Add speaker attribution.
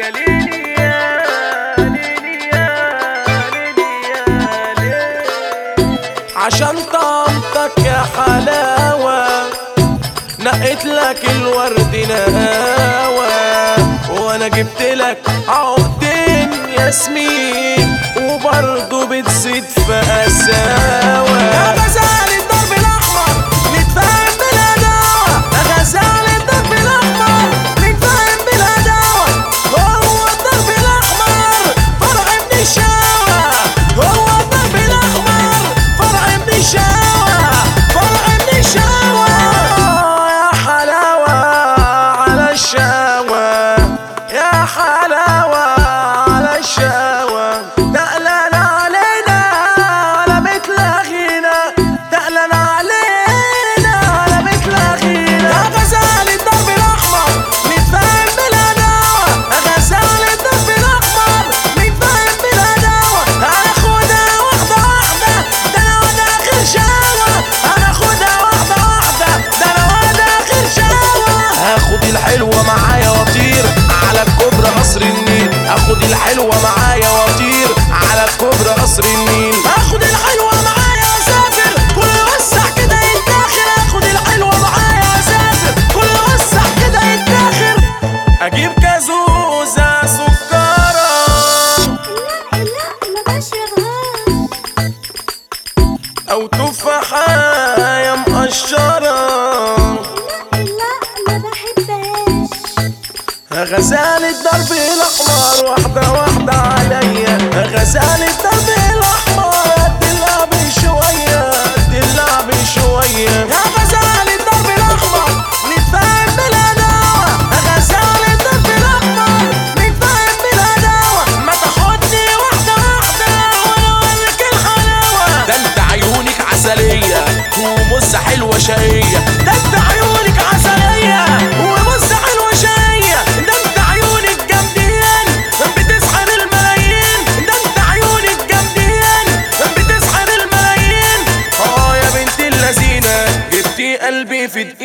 Speaker 1: يا ليلي يا ليلي يا ليلي يا ليلي، عشان طعمتك يا حلاوة نقيت لك الورد نهاوة، وانا جبت لك عقدين ياسمين وبرضه بتزيد في قساوة. يا غزال الدرب الاحمر نتفاهم بالهداوة، يا غزال الدرب الاحمر نتفاهم بالهداوة. هو الدرب الاحمر فرع من الشاوة، هو الدرب الاحمر فرع من الشاوة، فرع من الشاوة. يا حلاوة على الشاوة، يا حلاوة على الشاوة، تقلن علينا على مثل أخينا، تقلن علينا على مثل أخينا. يا غزال الدرب الأحمر نتفاهم بالهداوة، يا غزال الدرب الأحمر نتفاهم بالهداوة. هناخدها واحدة واحدة، ده أنا واد آخر شاوة، هناخدها واحدة واحدة، ده أنا واد آخر شاوة. هاخد الحلوة معايا واطير على الكوبري قصر النيل، اخد الحلوة معايا واطير على الكوبري قصر النيل، اخد الحلوة معايا اسافر كل وسع كده يتاخر، اخد الحلوة معايا اسافر كل وسع كده يتاخر. اجيب كازوزة سكرة
Speaker 2: لا ما بشربهاش،
Speaker 1: او تفاحة مقشرة،
Speaker 2: لا ما بحبهاش.
Speaker 1: غزال الدرب الاحمر واحدة واحدة عليا، غزال الدرب الاحمر قد اللعب شوية، قد اللعب شوية. يا غزال الدرب الاحمر نتفاهم بالهداوة، غزال الدرب الاحمر نتفاهم بالهداوة. ما تاخدني واحدة واحدة وانا اوريك الحلاوة، ده انت عيونك عسلية ومزة حلوة شقية، ده انت عيونك عسلية ومزة حلوة شقية، ده انت عيونك جامدين بتسحر الملايين، ده انت عيونك جامدين بتسحر الملايين. يا بنت اللذينة جبتي قلبي في دقيقة.